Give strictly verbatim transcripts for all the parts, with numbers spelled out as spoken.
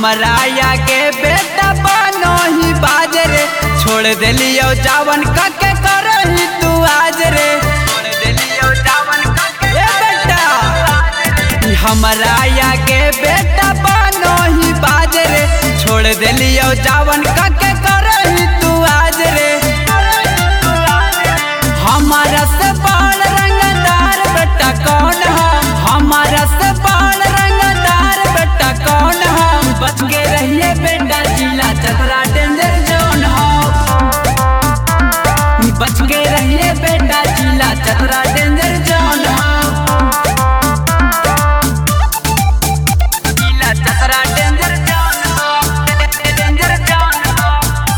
हमरा आगे बेटा बनो ही बाज रे, छोड़ दिलियो जावन कके करही तू आज रे, छोड़ दिलियो जावन कके ए बेटा। हमरा आगे बेटा बनो ही बाज रे, छोड़ दिलियो जावन कके करही तू आज रे। हमारा से बाल रंगदार बेटा कौन है, हमारा से बाल रंगदार बेटा कौन है। बच के रहिए बेटा जिला चतरा डेंजर जोन हो, बच के रहिए बेटा जिला चतरा डेंजर जोन हो, जिला चतरा डेंजर जोन हो, डेंजर जोन हो।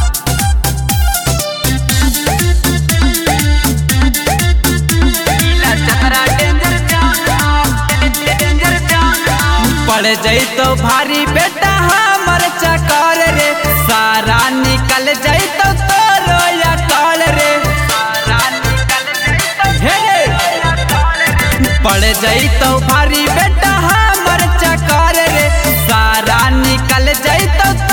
जिला चतरा डेंजर जोन हो, डेंजर जोन हो। पड़ जाई तो भारी बेटा हमर चकर रे, सारा निकल जाई तो तोरो या टॉल रे, सारा निकल जाई तो हे पड़ जाई तो भारी बेटा हमर चकर रे, सारा निकल जाई तो